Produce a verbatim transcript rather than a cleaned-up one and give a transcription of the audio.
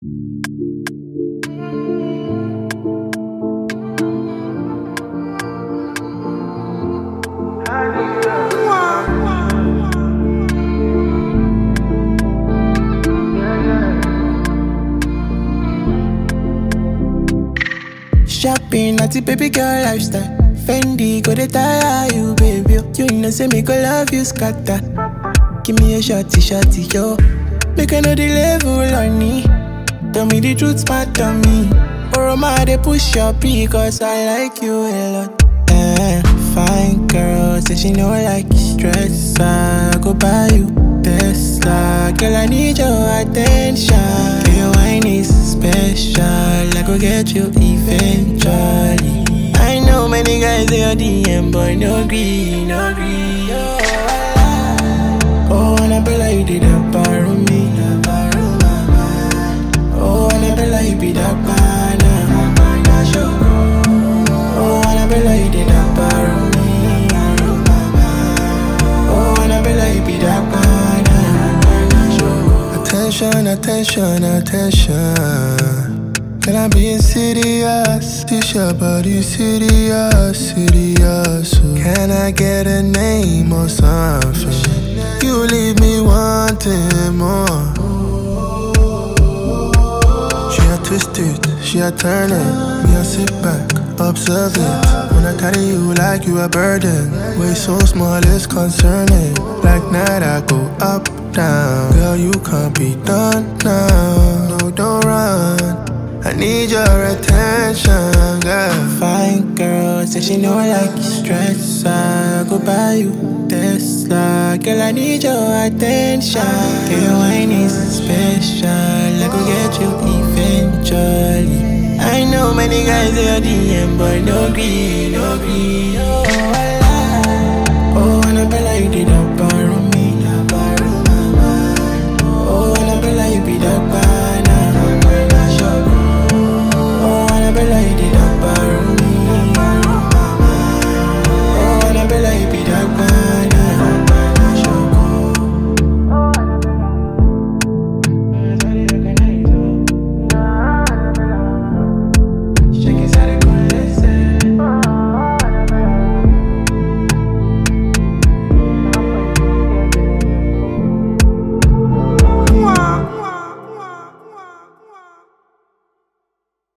Shopping at the baby girl lifestyle. Fendi go dey tire you, baby. You know say me go love you scatter. Give me a shotty, shotty, yo. Make I know the level on me. Tell me the truth, smart on me. Or am they push your P cause I like you a lot. Eh, fine girl, say she know like stress. I go buy you Tesla. Girl, I need your attention. Your wine is special. I go get you eventually. I know many guys they are D M, but no agree, no agree. Oh, oh, and I be like you did that borrow me. Oh, and I be like you be that banana. Oh, and I be like you did that borrow me. Oh, and I be like you be that banana. Attention, attention, attention. Can I be serious? This your body serious, serious. Can I get a name or something? You leave me wanting more. She a twist it, she a turn it. Me a sit back, observe it. When I carry you like you a burden. Way so small it's concerning. Like night I go up, down. Girl you can't be done now. No, don't run. I need your attention, girl. Fine girl, say she know like stress. I go buy you Tesla. Girl, I need your attention. Girl, your wine is special. I go get you eventually. I know many guys they are D M, but no agree, no agree. Oh.